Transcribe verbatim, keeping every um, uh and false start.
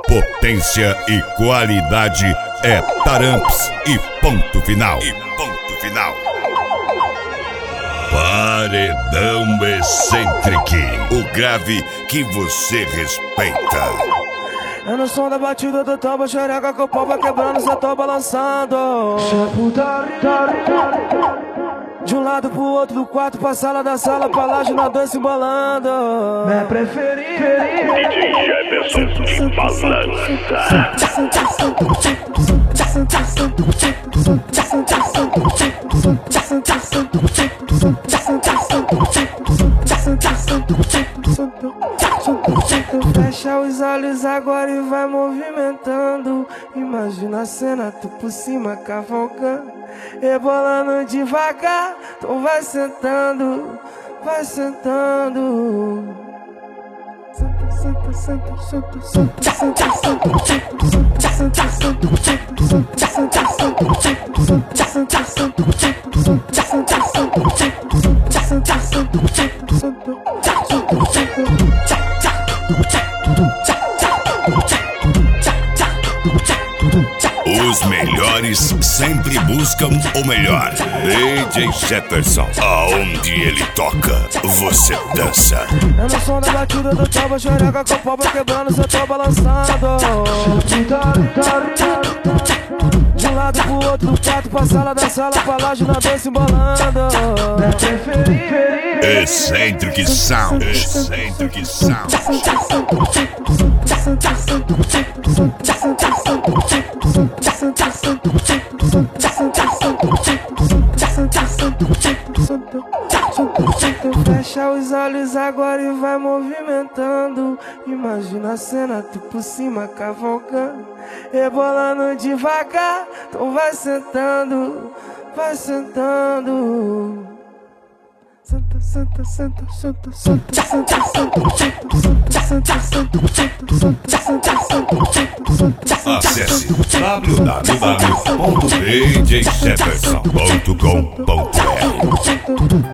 Potência e qualidade é Taramps e ponto final. E ponto final. Paredão Eccentric, o grave que você respeita. É no som da batida do toba, xereca com o pau vai quebrando, cê tô balançando. De um lado pro outro, do quarto pra sala, da sala pra laje, na dança embolando. Minha preferida D J Jefferson balança. Fecha os olhos agora e vai movimentando. Imagina a cena, tu por cima cavalcando, rebolando devagar. Então vai sentando, vai sentando. Senta, senta, senta, senta, senta, senta, senta, Os melhores sempre buscam o melhor. D J Jefferson, aonde ele toca, você dança. É no som da batida do toba, xereca com o pau vai quebrando, cê tô balançando. De um lado pro outro, do quarto pra sala, da sala pra laje, na dança embolando. Eccentric Sound, Eccentric Sound. Fecha os olhos agora e vai movimentando. Imagina a cena, tu por cima cavalcando, rebolando devagar. Então vai sentando, vai sentando. Senta, senta, senta, senta, senta, senta, senta, senta. Acesse w w w ponto d j jefferson ponto com ponto b r.